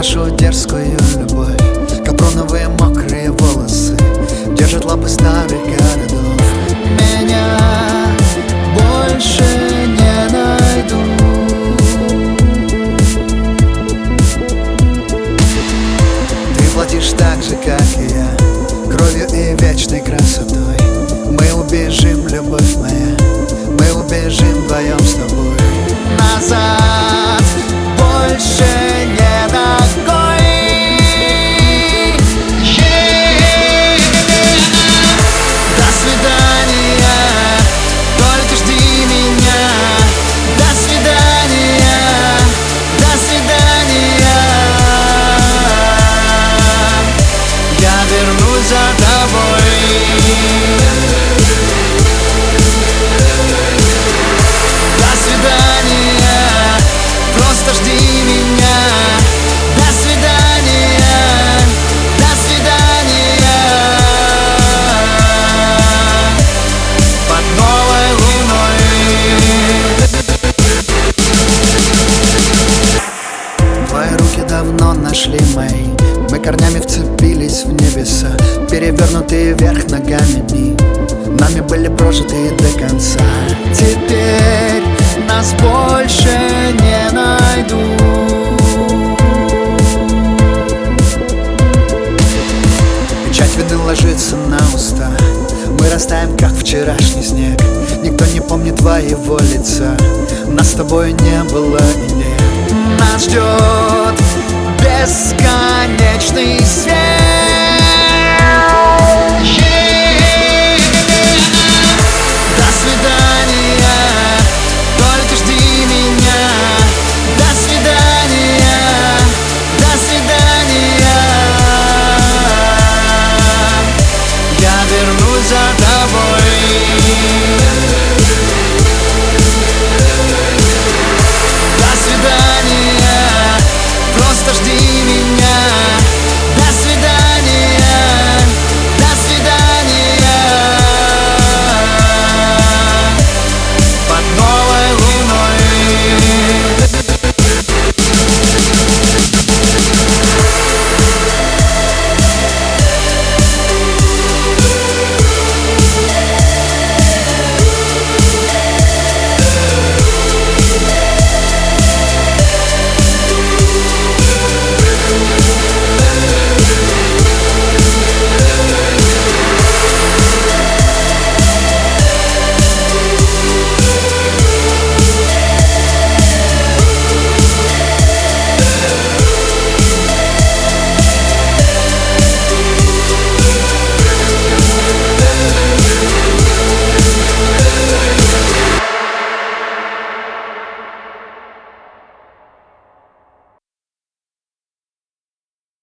нашу дерзкую любовь. Капроновые мокрые волосы держат лапы старых городов. Меня больше не найду. Ты платишь так же, как и я, кровью и вечной красотой. Мы убежим, любовь моя, мы убежим вдвоем с тобой. Назад больше не ногой. До свидания, только жди меня. До свидания, до свидания. Я вернусь за тобой. До свидания, просто жди меня. До свидания, до свидания. Под новой луной. Твои руки давно нашли мои. Мы корнями вцепились в небеса, перевернутые вверх ногами дни нами были прожиты до конца. Теперь нас больше не найду. Печать вины ложится на уста. Мы растаем, как вчерашний снег. Никто не помнит твоего лица. Нас с тобой не было и нет. Нас ждет бесконечный свет.